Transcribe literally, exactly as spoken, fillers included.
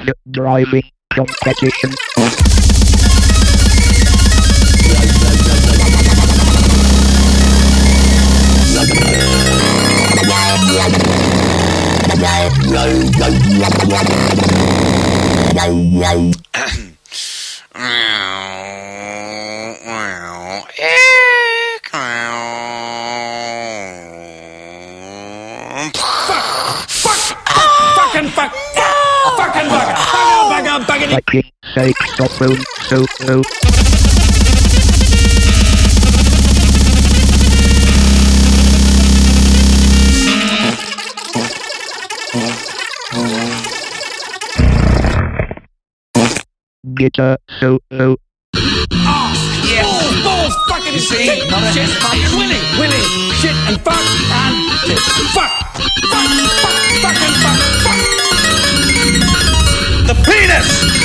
driving competition. Fucking fuck! Fucking bugger! Bugger, bugger, bugger! Fucking saxophone solo. Guitar solo. Oh, yeah! Balls, balls, fucking You see, shit, not a- shit, fucking willy, willy, shit and fuck and shit. Fuck! Fuck! Fuck! Fucking fuck! Fuck! The penis!